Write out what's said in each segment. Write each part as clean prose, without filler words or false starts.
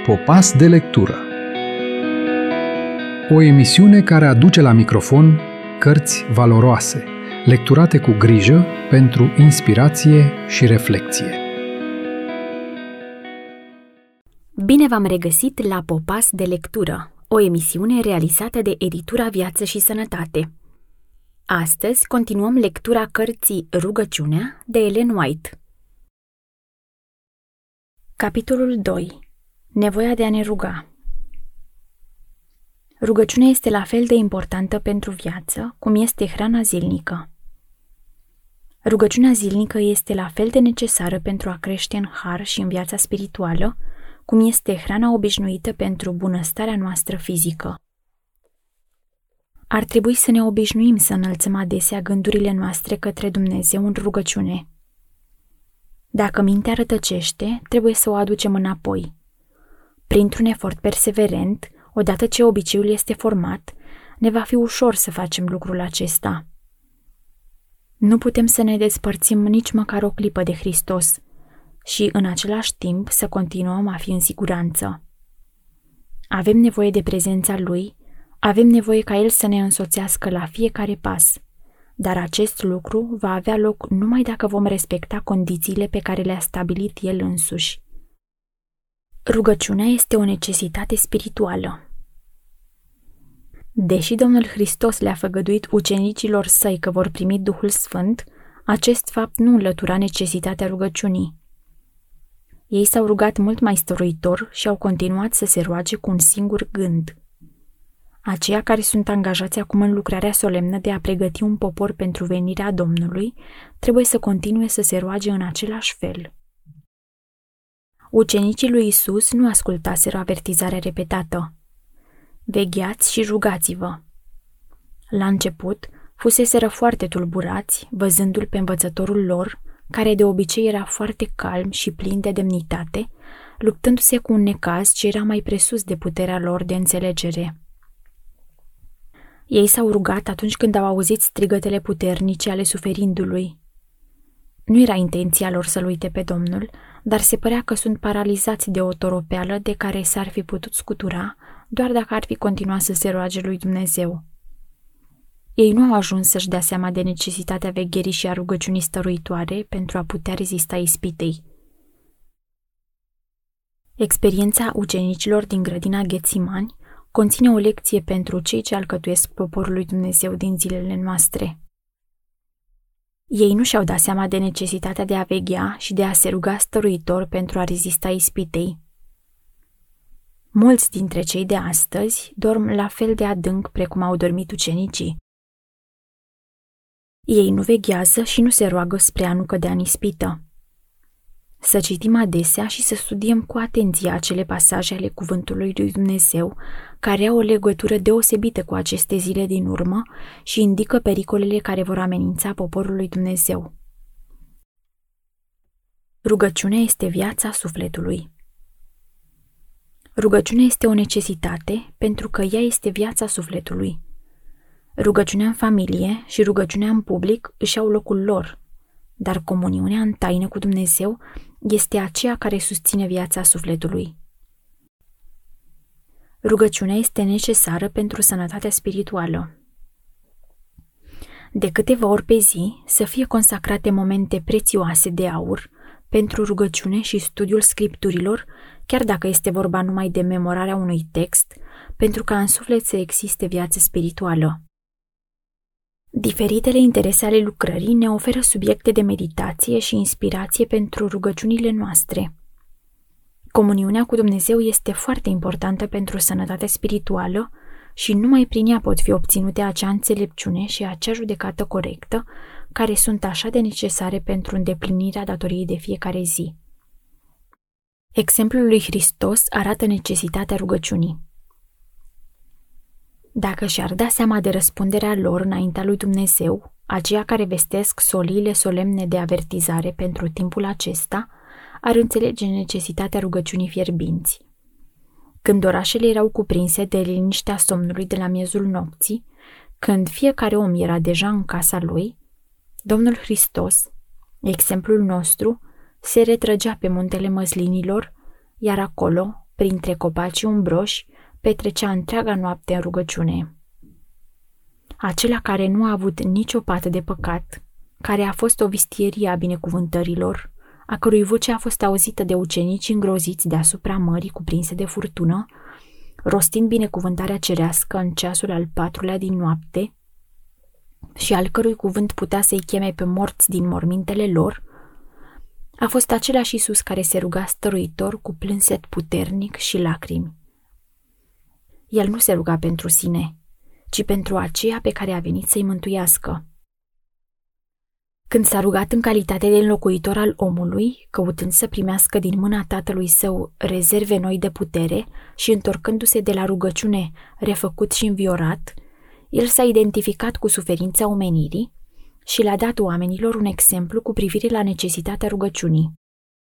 Popas de lectură. O emisiune care aduce la microfon cărți valoroase, lecturate cu grijă pentru inspirație și reflecție. Bine v-am regăsit la Popas de lectură, o emisiune realizată de Editura Viață și Sănătate. Astăzi continuăm lectura cărții Rugăciunea de Ellen White. Capitolul 2. Nevoia de a ne ruga. Rugăciunea este la fel de importantă pentru viață cum este hrana zilnică. Rugăciunea zilnică este la fel de necesară pentru a crește în har și în viața spirituală, cum este hrana obișnuită pentru bunăstarea noastră fizică. Ar trebui să ne obișnuim să înălțăm adesea gândurile noastre către Dumnezeu în rugăciune. Dacă mintea rătăcește, trebuie să o aducem înapoi. Printr-un efort perseverent, odată ce obiceiul este format, ne va fi ușor să facem lucrul acesta. Nu putem să ne despărțim nici măcar o clipă de Hristos și, în același timp, să continuăm a fi în siguranță. Avem nevoie de prezența Lui, avem nevoie ca El să ne însoțească la fiecare pas, dar acest lucru va avea loc numai dacă vom respecta condițiile pe care le-a stabilit El însuși. Rugăciunea este o necesitate spirituală. Deși Domnul Hristos le-a făgăduit ucenicilor săi că vor primi Duhul Sfânt, acest fapt nu înlătura necesitatea rugăciunii. Ei s-au rugat mult mai stăruitor și au continuat să se roage cu un singur gând. Aceia care sunt angajați acum în lucrarea solemnă de a pregăti un popor pentru venirea Domnului, trebuie să continue să se roage în același fel. Ucenicii lui Isus nu ascultaseră avertizarea repetată: vegheați și rugați-vă. La început, fuseseră foarte tulburați, văzându-l pe învățătorul lor, care de obicei era foarte calm și plin de demnitate, luptându-se cu un necaz ce era mai presus de puterea lor de înțelegere. Ei s-au rugat atunci când au auzit strigătele puternice ale suferindului. Nu era intenția lor să-L uite pe Domnul, dar se părea că sunt paralizați de o toropeală de care s-ar fi putut scutura doar dacă ar fi continuat să se roage lui Dumnezeu. Ei nu au ajuns să-și dea seama de necesitatea vegherii și a rugăciunii stăruitoare pentru a putea rezista ispitei. Experiența ucenicilor din grădina Ghețimani conține o lecție pentru cei ce alcătuiesc poporul lui Dumnezeu din zilele noastre. Ei nu și-au dat seama de necesitatea de a veghea și de a se ruga stăruitor pentru a rezista ispitei. Mulți dintre cei de astăzi dorm la fel de adânc precum au dormit ucenicii. Ei nu veghează și nu se roagă spre a nu cădea în ispită. Să citim adesea și să studiem cu atenție acele pasaje ale cuvântului lui Dumnezeu care au o legătură deosebită cu aceste zile din urmă și indică pericolele care vor amenința poporul lui Dumnezeu. Rugăciunea este viața sufletului. Rugăciunea este o necesitate pentru că ea este viața sufletului. Rugăciunea în familie și rugăciunea în public își au locul lor, dar comuniunea în taină cu Dumnezeu este aceea care susține viața sufletului. Rugăciunea este necesară pentru sănătatea spirituală. De câteva ori pe zi să fie consacrate momente prețioase de aur pentru rugăciune și studiul scripturilor, chiar dacă este vorba numai de memorarea unui text, pentru ca în suflet să existe viață spirituală. Diferitele interese ale lucrării ne oferă subiecte de meditație și inspirație pentru rugăciunile noastre. Comuniunea cu Dumnezeu este foarte importantă pentru sănătatea spirituală și numai prin ea pot fi obținute acea înțelepciune și acea judecată corectă care sunt așa de necesare pentru îndeplinirea datoriei de fiecare zi. Exemplul lui Hristos arată necesitatea rugăciunii. Dacă și-ar da seama de răspunderea lor înaintea lui Dumnezeu, aceia care vestesc soliile solemne de avertizare pentru timpul acesta, ar înțelege necesitatea rugăciunii fierbinți. Când orașele erau cuprinse de liniștea somnului de la miezul nopții, când fiecare om era deja în casa lui, Domnul Hristos, exemplul nostru, se retrăgea pe muntele măslinilor, iar acolo, printre copacii umbroși, petrecea întreaga noapte în rugăciune. Acela care nu a avut nicio pată de păcat, care a fost o vistierie a binecuvântărilor, a cărui voce a fost auzită de ucenici îngroziți deasupra mării cuprinse de furtună, rostind binecuvântarea cerească în ceasul al 4-lea din noapte și al cărui cuvânt putea să-i cheme pe morți din mormintele lor, a fost același Iisus care se ruga stăruitor cu plânset puternic și lacrimi. El nu se ruga pentru sine, ci pentru aceea pe care a venit să-i mântuiască. Când s-a rugat în calitate de înlocuitor al omului, căutând să primească din mâna Tatălui Său rezerve noi de putere și întorcându-se de la rugăciune refăcut și înviorat, el s-a identificat cu suferința omenirii și le-a dat oamenilor un exemplu cu privire la necesitatea rugăciunii.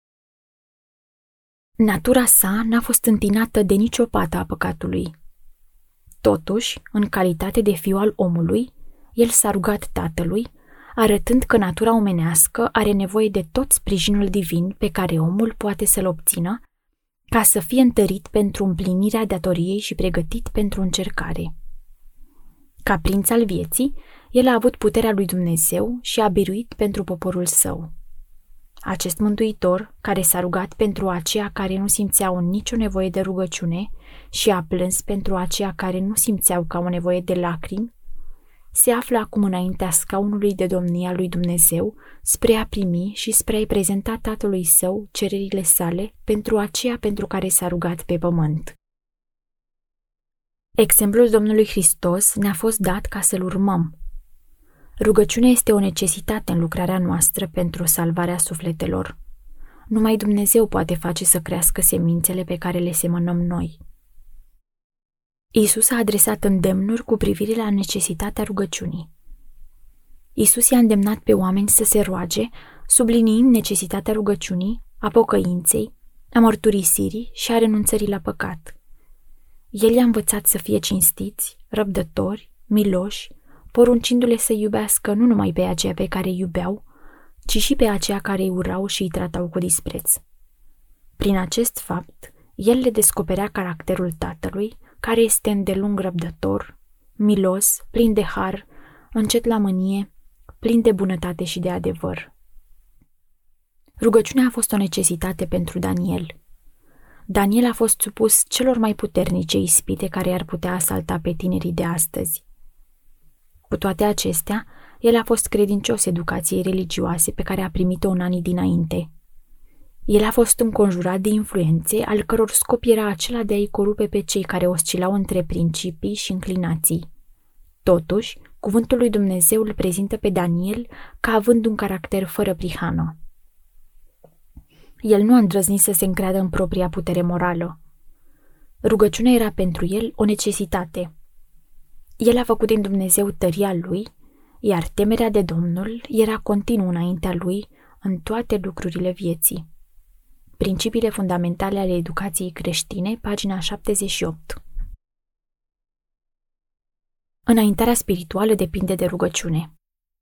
Natura sa n-a fost întinată de nicio pată a păcatului. Totuși, în calitate de fiu al omului, el s-a rugat Tatălui, arătând că natura omenească are nevoie de tot sprijinul divin pe care omul poate să-l obțină, ca să fie întărit pentru împlinirea datoriei și pregătit pentru încercare. Ca prinț al vieții, el a avut puterea lui Dumnezeu și a biruit pentru poporul său. Acest mântuitor, care s-a rugat pentru aceia care nu simțeau nicio nevoie de rugăciune și a plâns pentru aceia care nu simțeau că au nevoie de lacrimi, se află acum înaintea scaunului de domnie al lui Dumnezeu spre a primi și spre a-i prezenta Tatălui Său cererile sale pentru aceea pentru care s-a rugat pe pământ. Exemplul Domnului Hristos ne-a fost dat ca să-L urmăm. Rugăciunea este o necesitate în lucrarea noastră pentru salvarea sufletelor. Numai Dumnezeu poate face să crească semințele pe care le semănăm noi. Iisus a adresat îndemnuri cu privire la necesitatea rugăciunii. Iisus i-a îndemnat pe oameni să se roage, subliniind necesitatea rugăciunii, a pocăinței, a mărturisirii și a renunțării la păcat. El i-a învățat să fie cinstiți, răbdători, miloși, poruncindu-le să iubească nu numai pe aceia pe care îi iubeau, ci și pe aceia care îi urau și îi tratau cu dispreț. Prin acest fapt, el le descoperea caracterul Tatălui, care este îndelung răbdător, milos, plin de har, încet la mânie, plin de bunătate și de adevăr. Rugăciunea a fost o necesitate pentru Daniel. Daniel a fost supus celor mai puternice ispite care ar putea asalta pe tinerii de astăzi. Cu toate acestea, el a fost credincios educației religioase pe care a primit-o în anii dinainte. El a fost înconjurat de influențe al căror scop era acela de a-i corupe pe cei care oscilau între principii și înclinații. Totuși, cuvântul lui Dumnezeu îl prezintă pe Daniel ca având un caracter fără prihană. El nu a îndrăznit să se încreadă în propria putere morală. Rugăciunea era pentru el o necesitate. El a făcut din Dumnezeu tăria lui, iar temerea de Domnul era continuu înaintea lui în toate lucrurile vieții. Principiile fundamentale ale educației creștine, pagina 78. Înaintarea spirituală depinde de rugăciune.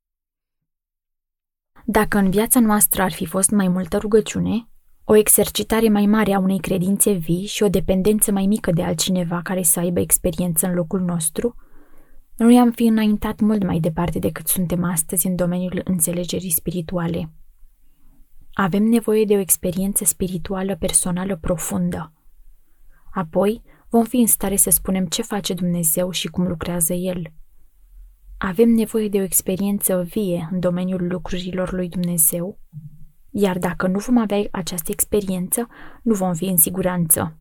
Dacă în viața noastră ar fi fost mai multă rugăciune, o exercitare mai mare a unei credințe vii și o dependență mai mică de altcineva care să aibă experiență în locul nostru, noi am fi înaintat mult mai departe decât suntem astăzi în domeniul înțelegerii spirituale. Avem nevoie de o experiență spirituală personală profundă. Apoi vom fi în stare să spunem ce face Dumnezeu și cum lucrează El. Avem nevoie de o experiență vie în domeniul lucrurilor lui Dumnezeu, iar dacă nu vom avea această experiență, nu vom fi în siguranță.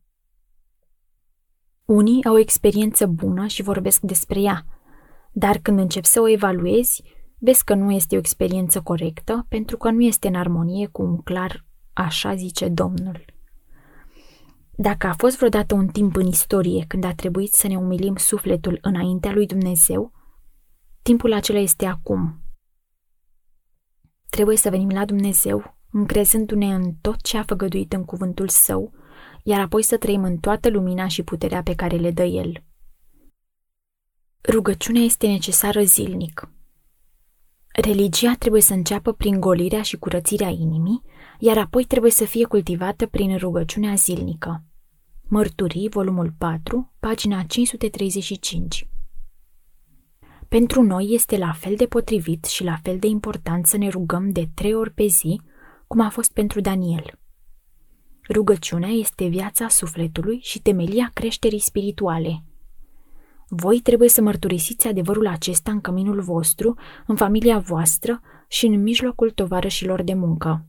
Unii au o experiență bună și vorbesc despre ea, dar când începi să o evaluezi, vezi că nu este o experiență corectă pentru că nu este în armonie cu un clar așa zice Domnul. Dacă a fost vreodată un timp în istorie când a trebuit să ne umilim sufletul înaintea lui Dumnezeu, timpul acela este acum. Trebuie să venim la Dumnezeu, încrezându-ne în tot ce a făgăduit în cuvântul Său, iar apoi să trăim în toată lumina și puterea pe care le dă El. Rugăciunea este necesară zilnic. Religia trebuie să înceapă prin golirea și curățirea inimii, iar apoi trebuie să fie cultivată prin rugăciunea zilnică. Mărturii, volumul 4, pagina 535. Pentru noi este la fel de potrivit și la fel de important să ne rugăm de 3 ori pe zi, cum a fost pentru Daniel. Rugăciunea este viața sufletului și temelia creșterii spirituale. Voi trebuie să mărturisiți adevărul acesta în căminul vostru, în familia voastră și în mijlocul tovarășilor de muncă.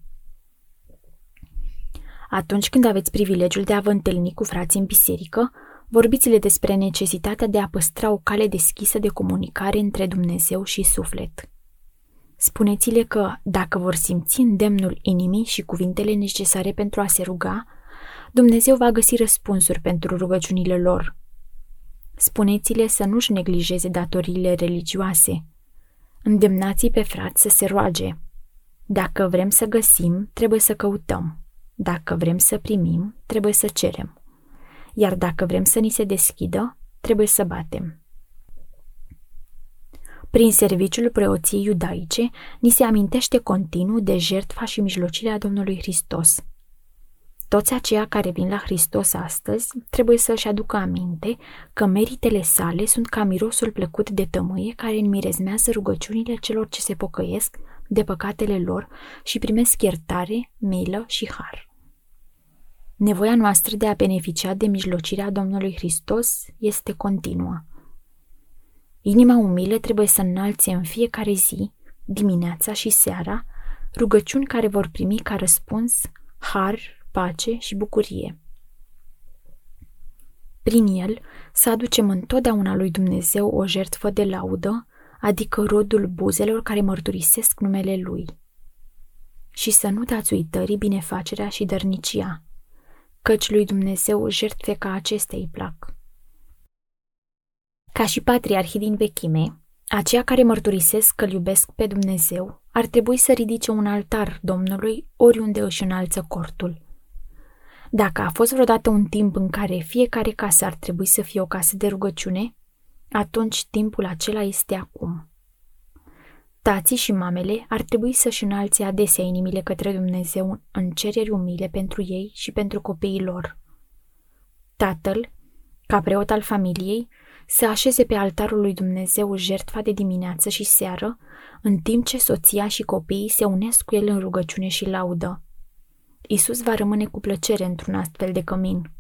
Atunci când aveți privilegiul de a vă întâlni cu frații în biserică, vorbiți-le despre necesitatea de a păstra o cale deschisă de comunicare între Dumnezeu și suflet. Spuneți-le că, dacă vor simți îndemnul inimii și cuvintele necesare pentru a se ruga, Dumnezeu va găsi răspunsuri pentru rugăciunile lor. Spuneți-le să nu-și neglijeze datoriile religioase. Îndemnați-i pe frați să se roage. Dacă vrem să găsim, trebuie să căutăm. Dacă vrem să primim, trebuie să cerem. Iar dacă vrem să ni se deschidă, trebuie să batem. Prin serviciul preoției iudaice, ni se amintește continuu de jertfa și mijlocirea Domnului Hristos. Toți aceia care vin la Hristos astăzi trebuie să își aducă aminte că meritele sale sunt ca mirosul plăcut de tămâie care înmirezmează rugăciunile celor ce se pocăiesc de păcatele lor și primesc iertare, milă și har. Nevoia noastră de a beneficia de mijlocirea Domnului Hristos este continuă. Inima umilă trebuie să înalțe în fiecare zi, dimineața și seara, rugăciuni care vor primi ca răspuns har, pace și bucurie. Prin el să aducem întotdeauna lui Dumnezeu o jertfă de laudă, adică rodul buzelor care mărturisesc numele Lui. Și să nu dați uitării binefacerea și dărnicia, căci lui Dumnezeu jertfe ca acestea îi plac. Ca și patriarhii din vechime, aceia care mărturisesc că îl iubesc pe Dumnezeu ar trebui să ridice un altar Domnului oriunde își înalță cortul. Dacă a fost vreodată un timp în care fiecare casă ar trebui să fie o casă de rugăciune, atunci timpul acela este acum. Tații și mamele ar trebui să-și înalțe adesea inimile către Dumnezeu în cereri umile pentru ei și pentru copiii lor. Tatăl, ca preot al familiei, să așeze pe altarul lui Dumnezeu jertfa de dimineață și seară, în timp ce soția și copiii se unesc cu el în rugăciune și laudă. Iisus va rămâne cu plăcere într-un astfel de cămin.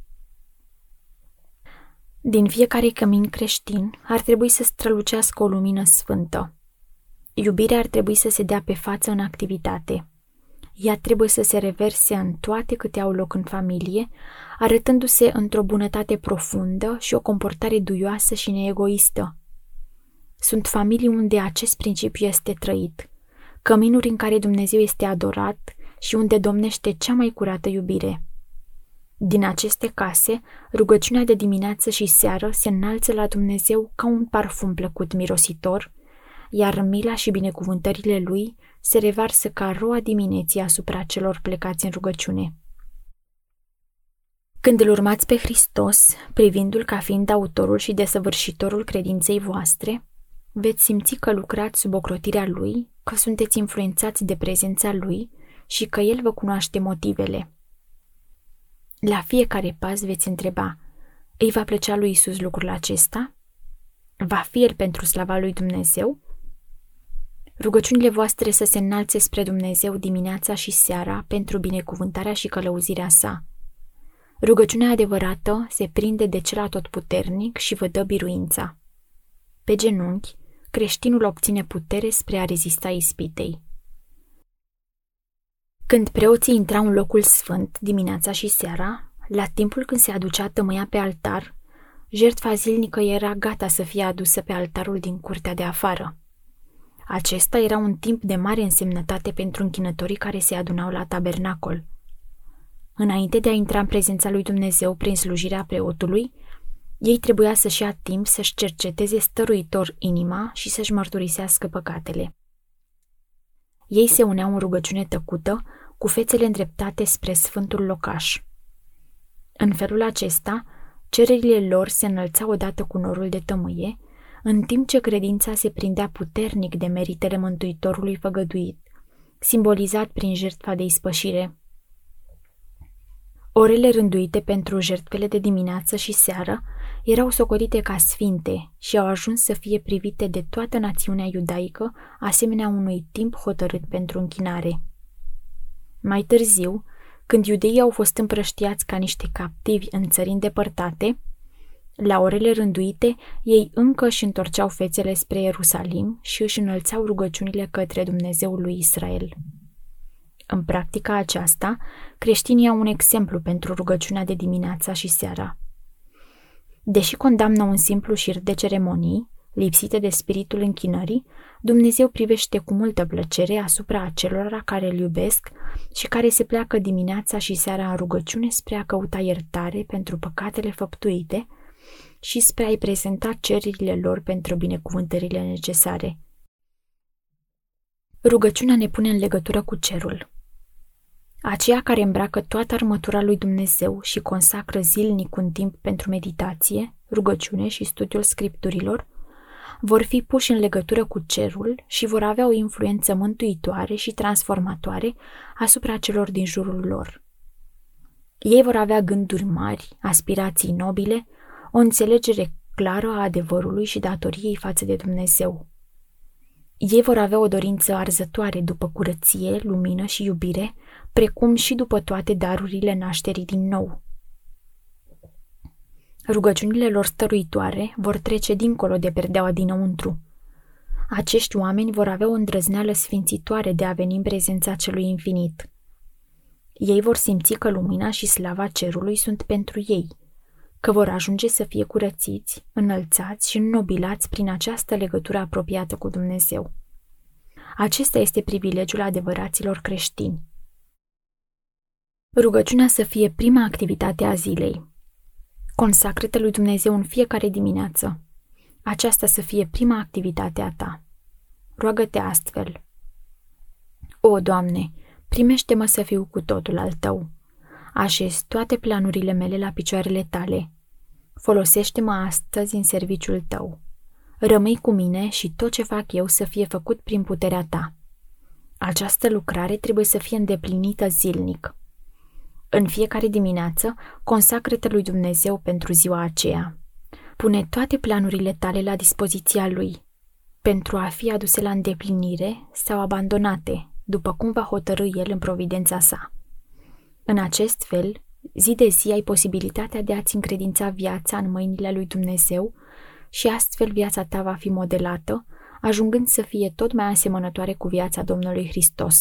Din fiecare cămin creștin ar trebui să strălucească o lumină sfântă. Iubirea ar trebui să se dea pe față în activitate. Ea trebuie să se reverse în toate câte au loc în familie, arătându-se într-o bunătate profundă și o comportare duioasă și neegoistă. Sunt familii unde acest principiu este trăit, căminuri în care Dumnezeu este adorat și unde domnește cea mai curată iubire. Din aceste case, rugăciunea de dimineață și seară se înalță la Dumnezeu ca un parfum plăcut mirositor, iar mila și binecuvântările Lui se revarsă ca roa dimineții asupra celor plecați în rugăciune. Când îl urmați pe Hristos, privindu-L ca fiind autorul și desăvârșitorul credinței voastre, veți simți că lucrați sub ocrotirea Lui, că sunteți influențați de prezența Lui și că El vă cunoaște motivele. La fiecare pas veți întreba, îi va plăcea lui Iisus lucrul acesta? Va fi El pentru slava lui Dumnezeu? Rugăciunile voastre să se înalțe spre Dumnezeu dimineața și seara pentru binecuvântarea și călăuzirea sa. Rugăciunea adevărată se prinde de cel atotputernic și vă dă biruința. Pe genunchi, creștinul obține putere spre a rezista ispitei. Când preoții intrau în locul sfânt dimineața și seara, la timpul când se aducea tămâia pe altar, jertfa zilnică era gata să fie adusă pe altarul din curtea de afară. Acesta era un timp de mare însemnătate pentru închinătorii care se adunau la tabernacol. Înainte de a intra în prezența lui Dumnezeu prin slujirea preotului, ei trebuia să-și ia timp să-și cerceteze stăruitor inima și să-și mărturisească păcatele. Ei se uneau în rugăciune tăcută, cu fețele îndreptate spre sfântul locaș. În felul acesta, cererile lor se înălțau odată cu norul de tămâie, în timp ce credința se prindea puternic de meritele Mântuitorului făgăduit, simbolizat prin jertfa de ispășire. Orele rânduite pentru jertfele de dimineață și seară erau socotite ca sfinte și au ajuns să fie privite de toată națiunea iudaică, asemenea unui timp hotărât pentru închinare. Mai târziu, când iudeii au fost împrăștiați ca niște captivi în țări îndepărtate, la orele rânduite, ei încă își întorceau fețele spre Ierusalim și își înălțau rugăciunile către Dumnezeul lui Israel. În practica aceasta, creștinii au un exemplu pentru rugăciunea de dimineața și seara. Deși condamnă un simplu șir de ceremonii, lipsite de spiritul închinării, Dumnezeu privește cu multă plăcere asupra acelora care îl iubesc și care se pleacă dimineața și seara în rugăciune spre a căuta iertare pentru păcatele făptuite și spre a-i prezenta cererile lor pentru binecuvântările necesare. Rugăciunea ne pune în legătură cu cerul. Aceia care îmbracă toată armătura lui Dumnezeu și consacră zilnic un timp pentru meditație, rugăciune și studiul scripturilor, vor fi puși în legătură cu cerul și vor avea o influență mântuitoare și transformatoare asupra celor din jurul lor. Ei vor avea gânduri mari, aspirații nobile, o înțelegere clară a adevărului și datoriei față de Dumnezeu. Ei vor avea o dorință arzătoare după curăție, lumină și iubire, precum și după toate darurile nașterii din nou. Rugăciunile lor stăruitoare vor trece dincolo de perdeaua dinăuntru. Acești oameni vor avea o îndrăzneală sfințitoare de a veni în prezența celui infinit. Ei vor simți că lumina și slava cerului sunt pentru ei, că vor ajunge să fie curățiți, înălțați și înnobilați prin această legătură apropiată cu Dumnezeu. Acesta este privilegiul adevăraților creștini. Rugăciunea să fie prima activitate a zilei. Consacră-te lui Dumnezeu în fiecare dimineață. Aceasta să fie prima activitate a ta. Roagă-te astfel: O, Doamne, primește-mă să fiu cu totul al Tău. Așez toate planurile mele la picioarele Tale. Folosește-mă astăzi în serviciul Tău. Rămâi cu mine și tot ce fac eu să fie făcut prin puterea Ta. Această lucrare trebuie să fie îndeplinită zilnic. În fiecare dimineață, consacră-te lui Dumnezeu pentru ziua aceea. Pune toate planurile tale la dispoziția Lui, pentru a fi aduse la îndeplinire sau abandonate, după cum va hotărî El în providența Sa. În acest fel, zi de zi ai posibilitatea de a-ți încredința viața în mâinile lui Dumnezeu și astfel viața ta va fi modelată, ajungând să fie tot mai asemănătoare cu viața Domnului Hristos.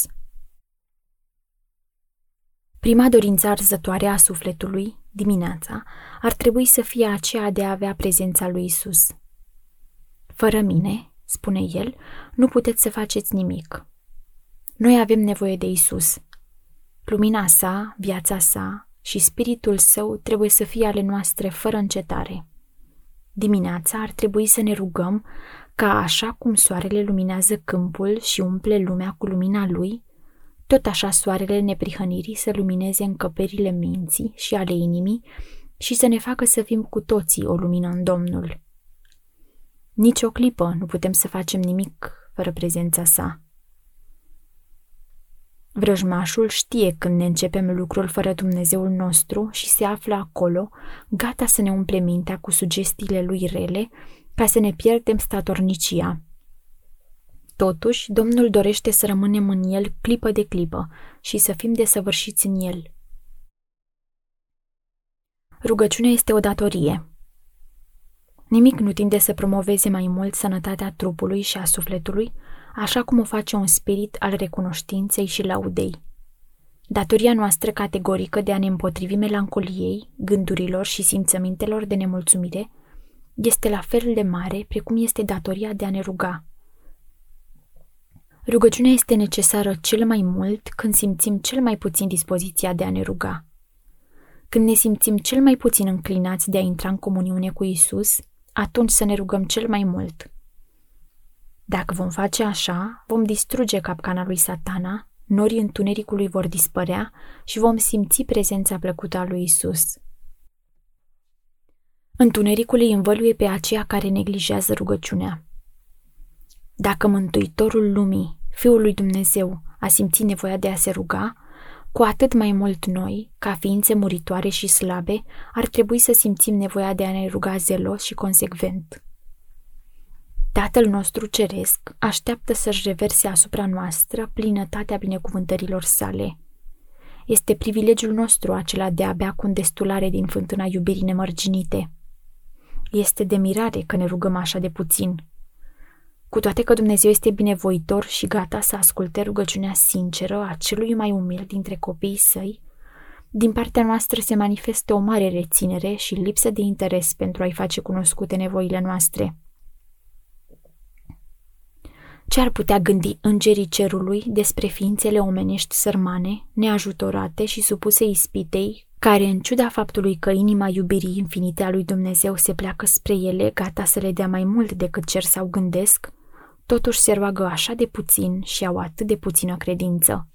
Prima dorință arzătoare a sufletului, dimineața, ar trebui să fie aceea de a avea prezența lui Isus. Fără mine, spune El, nu puteți să faceți nimic. Noi avem nevoie de Isus. Lumina Sa, viața Sa și Spiritul Său trebuie să fie ale noastre fără încetare. Dimineața ar trebui să ne rugăm ca așa cum soarele luminează câmpul și umple lumea cu lumina lui, tot așa soarele neprihănirii să lumineze încăperile minții și ale inimii și să ne facă să fim cu toții o lumină în Domnul. Nici o clipă nu putem să facem nimic fără prezența Sa. Vrăjmașul știe când ne începem lucrul fără Dumnezeul nostru și se află acolo, gata să ne umple mintea cu sugestiile lui rele, ca să ne pierdem statornicia. Totuși, Domnul dorește să rămânem în El clipă de clipă și să fim desăvârșiți în El. Rugăciunea este o datorie. Nimic nu tinde să promoveze mai mult sănătatea trupului și a sufletului, așa cum o face un spirit al recunoștinței și laudei. Datoria noastră categorică de a ne împotrivi melancoliei, gândurilor și simțămintelor de nemulțumire este la fel de mare precum este datoria de a ne ruga. Rugăciunea este necesară cel mai mult când simțim cel mai puțin dispoziția de a ne ruga. Când ne simțim cel mai puțin înclinați de a intra în comuniune cu Isus, atunci să ne rugăm cel mai mult. Dacă vom face așa, vom distruge capcana lui Satana, norii întunericului vor dispărea și vom simți prezența plăcută a lui Isus. Întunericul îi învăluie pe aceia care neglijează rugăciunea. Dacă Mântuitorul lumii, Fiul lui Dumnezeu, a simțit nevoia de a se ruga, Cu atât mai mult noi, ca ființe muritoare și slabe, ar trebui să simțim nevoia de a ne ruga zelos și consecvent. Tatăl nostru ceresc așteaptă să-și reverse asupra noastră plinătatea binecuvântărilor sale. Este privilegiul nostru acela de a bea cu îndestulare din fântâna iubirii nemărginite. Este de mirare că ne rugăm așa de puțin. Cu toate că Dumnezeu este binevoitor și gata să asculte rugăciunea sinceră a celui mai umil dintre copiii săi, din partea noastră se manifestă o mare reținere și lipsă de interes pentru a-i face cunoscute nevoile noastre. Ce ar putea gândi îngerii cerului despre ființele omenești sărmane, neajutorate și supuse ispitei, care, în ciuda faptului că inima iubirii infinite a lui Dumnezeu se pleacă spre ele, gata să le dea mai mult decât cer sau gândesc, totuși se roagă așa de puțin și au atât de puțină credință?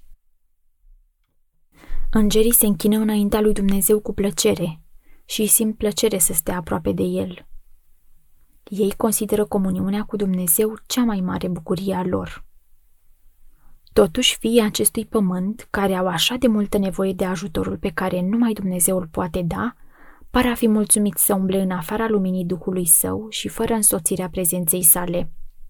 Îngerii se închină înaintea lui Dumnezeu cu plăcere și îi simt plăcere să stea aproape de El. Ei consideră comuniunea cu Dumnezeu cea mai mare bucurie a lor. Totuși, fiii acestui pământ, care au așa de multă nevoie de ajutorul pe care numai Dumnezeu îl poate da, par a fi mulțumiți să umble în afara luminii Duhului Său și fără însoțirea prezenței sale.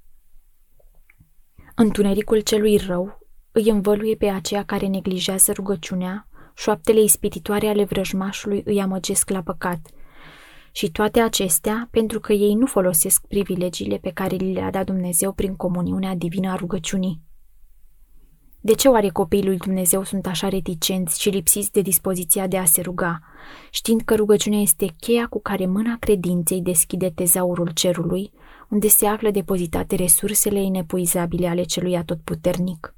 Întunericul celui rău îi învăluie pe aceia care neglijează rugăciunea, șoaptele ispititoare ale vrăjmașului îi amăgesc la păcat, și toate acestea pentru că ei nu folosesc privilegiile pe care le-a dat Dumnezeu prin comuniunea divină a rugăciunii. De ce oare copiii lui Dumnezeu sunt așa reticenți și lipsiți de dispoziția de a se ruga, știind că rugăciunea este cheia cu care mâna credinței deschide tezaurul cerului, unde se află depozitate resursele inepuizabile ale celui atotputernic?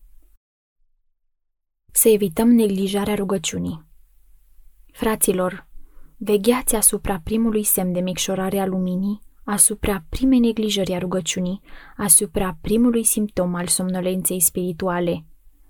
Să evităm neglijarea rugăciunii. Fraților, vegheați asupra primului semn de micșorare a luminii, asupra primei neglijări a rugăciunii, asupra primului simptom al somnolenței spirituale.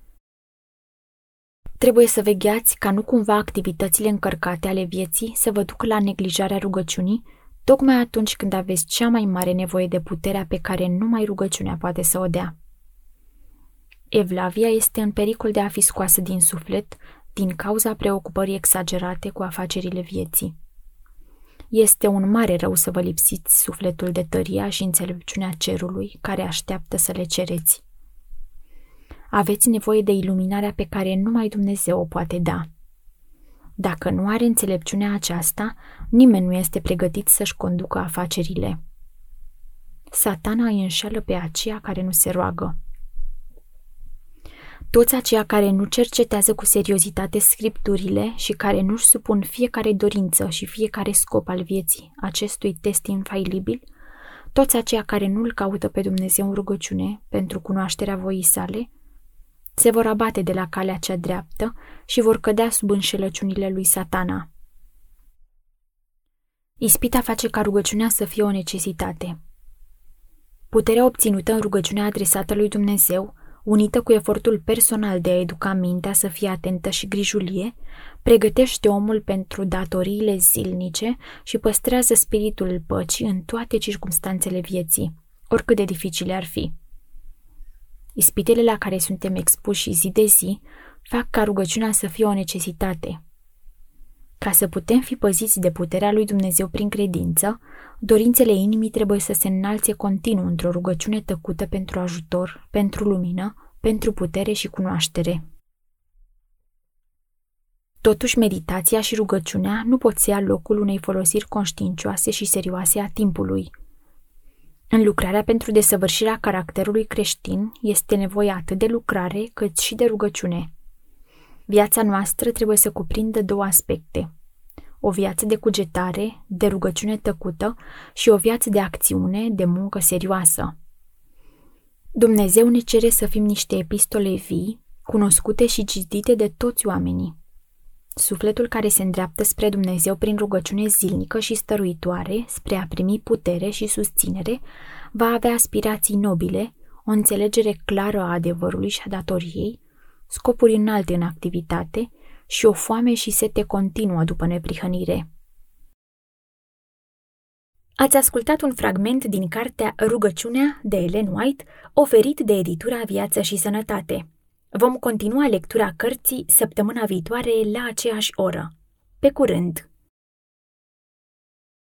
Trebuie să vegheați ca nu cumva activitățile încărcate ale vieții să vă ducă la neglijarea rugăciunii, tocmai atunci când aveți cea mai mare nevoie de puterea pe care numai rugăciunea poate să o dea. Evlavia este în pericol de a fi scoasă din suflet din cauza preocupării exagerate cu afacerile vieții. Este un mare rău să vă lipsiți sufletul de tăria și înțelepciunea cerului care așteaptă să le cereți. Aveți nevoie de iluminarea pe care numai Dumnezeu o poate da. Dacă nu are înțelepciunea aceasta, nimeni nu este pregătit să-și conducă afacerile. Satana îi înșală pe aceia care nu se roagă. Toți aceia care nu cercetează cu seriozitate scripturile și care nu-și supun fiecare dorință și fiecare scop al vieții acestui test infailibil, toți aceia care nu-L caută pe Dumnezeu în rugăciune pentru cunoașterea voii sale, se vor abate de la calea cea dreaptă și vor cădea sub înșelăciunile lui Satana. Ispita face ca rugăciunea să fie o necesitate. Puterea obținută în rugăciunea adresată lui Dumnezeu, unită cu efortul personal de a educa mintea să fie atentă și grijulie, pregătește omul pentru datoriile zilnice și păstrează spiritul păcii în toate circumstanțele vieții, oricât de dificile ar fi. Ispitele la care suntem expuși zi de zi fac ca rugăciunea să fie o necesitate. Ca să putem fi păziți de puterea lui Dumnezeu prin credință, dorințele inimii trebuie să se înalțe continuu într-o rugăciune tăcută pentru ajutor, pentru lumină, pentru putere și cunoaștere. Totuși, meditația și rugăciunea nu pot să ia locul unei folosiri conștiincioase și serioase a timpului. În lucrarea pentru desăvârșirea caracterului creștin este nevoie atât de lucrare cât și de rugăciune. Viața noastră trebuie să cuprindă două aspecte: o viață de cugetare, de rugăciune tăcută și o viață de acțiune, de muncă serioasă. Dumnezeu ne cere să fim niște epistole vii, cunoscute și citite de toți oamenii. Sufletul care se îndreaptă spre Dumnezeu prin rugăciune zilnică și stăruitoare, spre a primi putere și susținere, va avea aspirații nobile, o înțelegere clară a adevărului și a datoriei, scopuri înalte în activitate și o foame și sete continuă după neprihănire. Ați ascultat un fragment din cartea Rugăciunea de Ellen White, oferit de editura Viață și Sănătate. Vom continua lectura cărții săptămâna viitoare la aceeași oră. Pe curând!